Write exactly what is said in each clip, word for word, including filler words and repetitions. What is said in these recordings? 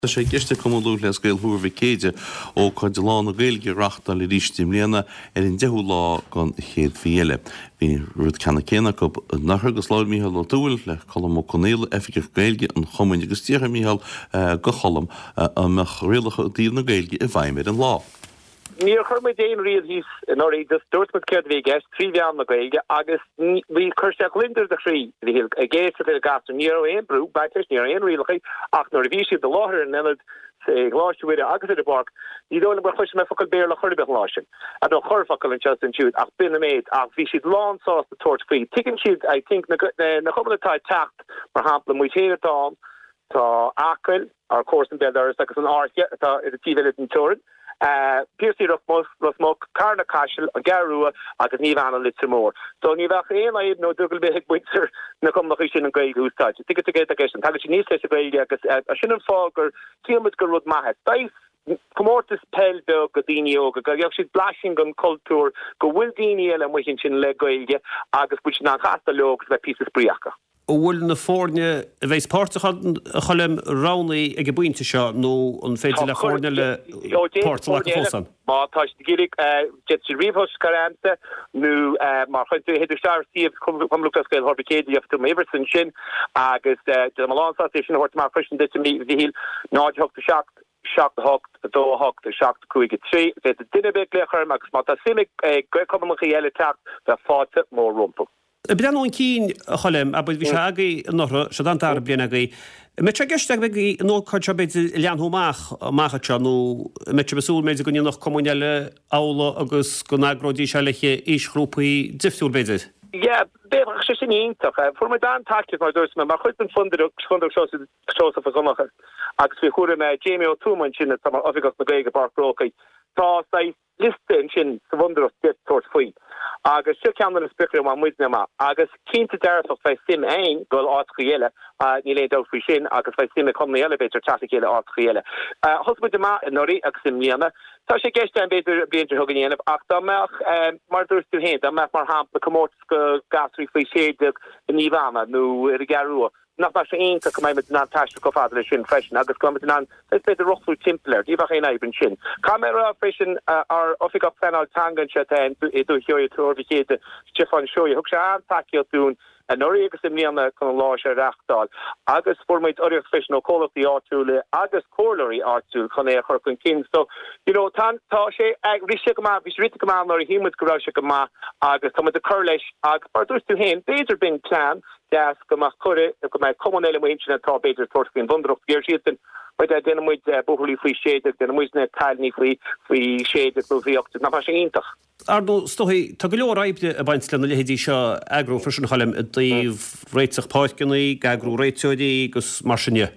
Tá sé giste cumú les gail thuair céide ó chuideáin na gailge reachta le rístim léana ar an deú lá gan chéad fiile. Bhí rud cena céna go nachgus láid Mícheál ó dúil le cholam ó conéile effigur gailge an chomuin agus tíocha Mícheál go cholam amach réalacha díomh na gailge i bhaimid an lá. Níor chuir mé déon riad hís nó í dus dúirt mud cead bhí gceist trí bhean na gailge agus bhí chuirteach lindir de chrí bhí a géis a gasú níor éon brú baitis níor éon rialacha ach nó bhí siad de láthir an nilid sé gláisiúide agus a barc ní dóla bar chuis me focail béir le chuirbeh láisin a do churfacail an Justin siúd ach bin méid ach bhí siad lánsáás na tuairt faoi tuigeann siad I think na chubalatá techt mar hapla mu chéadtá tá acil ar cósan bedar agus an áce atá i tíhile an tuairid Uh, Piercy Rock Mus Mok Carna Cashel a Garua agus ní bhana litir mór. So ní bheach éon aib nó dúgal bheith buintir na cum nach sin an gaig úsáid. Tigad a géit a geis an tagad sin níos leis a gaig agus a sin an fágur tíamid go rud maithe. Dais comórtas pell be go daine óga go bheag siad blasing an cultúr go bhfuil daine eile muchin sin le gaige agus buit ná chasta leogus le písas bríacha. ó bhfuil na fórne a bheits páirteach a cholim ránaí ag buinte seo nó an féidir le fórne le páirteach a fósan. Má tá gírig jet si rihos karante nu mar chuú heidir star siomh cum lucas gail horbicédi after Everson sin agus de Malá station hort mar frisin dit mí vihil náid hocht a seach seach hocht a dó hocht a seach cuaig trí vet a dinne be lechar agus má tá simig go cum chéile tacht de fáte mór rumpel. Brenn o'n cín cholem a bwyd fi siagi nôr sydd an dar blian ag ei. Met tra gestag begi no chodja byd lian hw mach mach atcha no met tra besŵl meid gwn i noch comuniale awlo agus gwn agrodi sialeche eich grwpi difftŵr bydyd? Ja, beth ych sy'n ieintach. Voor my dan tactic maar dus, maar goed ben fundig fundig zoals zoals of sommige. Agus fi chwre me Jamie O'Tooman sin het maar ofigos na gaige bar brokai. Tá sai liste in sin sa wonderos dit soort fui. Agus si cean an spicre má muid nema agus cínta dearfach fé sim ein goil átriile ní le dá fao sin agus fé sim cum na elevator trafficile átriile. Thos mu ma noí agus sim líana tá sé geiste an beidir bliantar thuganíanamh ach dá meach mar dúirú héint a meach mar hapla commórt go gasrí fao séideach in níomhana nó ar a garúa. Nach mar sé einta go mit an taiste go fáidir sin freisin agus go mit an is beidir rochú timpplair díbach é naibn sin. Camera freisin ar offic up fenal tangan se i dú hiúir tuairhichéide Stefan Shoy thug se an takeío dún a nóí agus im líana chun lá sé reachtáil. Agus formid orir freisin ó cólaí áúile agus cóirí áúil chun é chur chun cin. So, you know, tá tá sé ag rí go má bhís rit go má nóir hímid gorá se go má agus tá de chur leis agus bar dúirú héin béidir bin plán deas go má chore go má commonile muintna tá beidir tuaircinn bundrocht géirsítan but den muid bohulí faoi séidir den muisna tailní faoi faoi séidir go bhíocht na mar sé intach. Arno stohi tá go leor aibde a baint le lehédí seo agrú frisin chalem a díomh réiteach páiscinnaí gagrú réiteoidí gus mar sinne.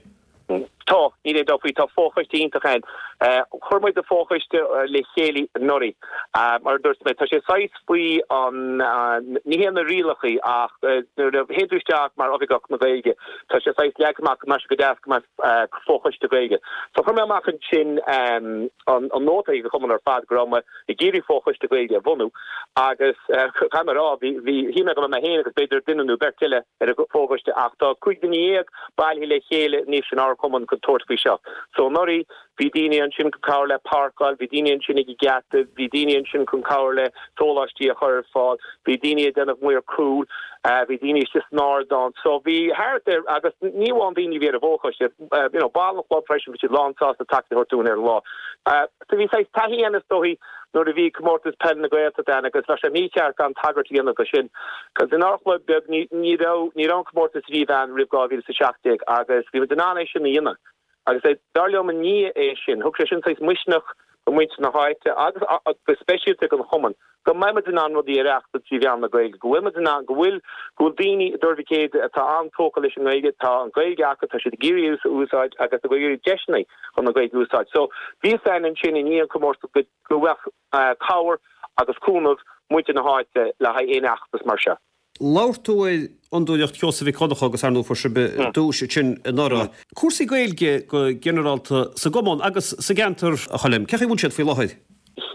Tá ní é dofuí tá fóchaiste intachchain churmaid de fóchaiste le chéalaí norí mar dúirt me tá sé sais faoi an ní na rialachaí ach héadúisteach mar ofigach na gaige tá sé sais leagach mar go deas mar fóchaiste gaige. Tá chur me amachchan sin an nótaí go chuman ar fad grama i géirí fóchaiste gaige bhunú agus chaimrá hí hí me go me héana agus beidir duineú bertiile ar a fóchaiste ach tá chuig duine bailhí le chéile níos sin ar cuman toortfi seo. So nori vidini an sin kaule parkal, vidini an sin igi gatte, vidini an sin kun kaule tolastí a chur fád, vidini den of muir cool, uh, vidini is just nardon. So vi har there agus ní an vini vi a vóchas, uh, you know, ball of blood pressure which is long sauce attack the hortún er law. Uh, so vi sais tahi an stohi nor vi komortus pen na goeta dan agus was ní ceart an tagartí an go sin. Cos in our club ní ní ní ran komortus ri van ribgá vi sa seachtig agus vi den an sin na agus é darliom an ní é sin, thug sé sin sais muisnach go muinte na háite agus spesialte an choman. Go maiime den an rodí reachta tí bhean na gaige. Go bhfuil den an go bhfuil go daoine dormhicéide atá an tóca leis an gaige tá an gaige acha tá si de géirí úsáid agus a go géirí deisnaí chun na gaige úsáid. So bhí sein an sin in íon comórta go go bheh cáir agus cúnamh muinte na háite le ha éon achtas mar se. Láirtú é ondúileocht ceosa bhí codacha agus arnú for se dúis sin nora. Cuasaí gaeilge go generalta sa gomón agus sa gantar a chalim. Cecha bhún siad faoi láthid?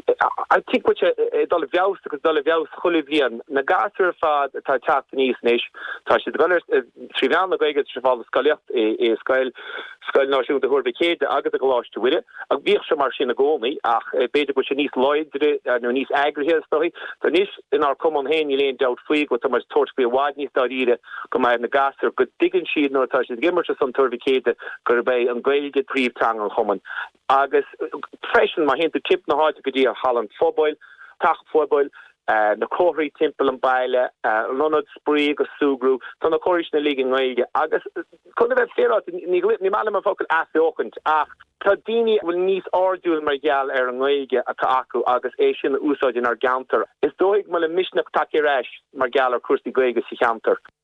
I think which dol viaus agus dol viaus cholivian na gasir fad tá taníos níis tá si goir tríán na goige trefá scoiliocht é scoil scoil náisiú de thurbicéide agus a goláiste wiide ag bhíoh sem mar sin na gcónaí ach beidir go se níos leidre nó níos agrithe stoi tá níos in ar common héin léon deut faoi go tá mar toirtbe bhád níos dáíre go mai na gasir go diggin siad nó tá si gimmer se san turbicéide gur bei an gailge príomhtang an choman agus freisin má hen tip na háte go dtí a Halland fóbail tach fóbail Uh, na choirí timppel an baile uh, lonod sprí go súgrú tá na choris na ligin gaige agus chun bheith fé ní ní mal a focail asóchant ach tá daine bhfuil níos ardúil mar geall ar an gaige a tá acu agus é sin úsáidin ar gantar is dóigh me le misnach take reis mar geall ar cuasí gaige sa cheantar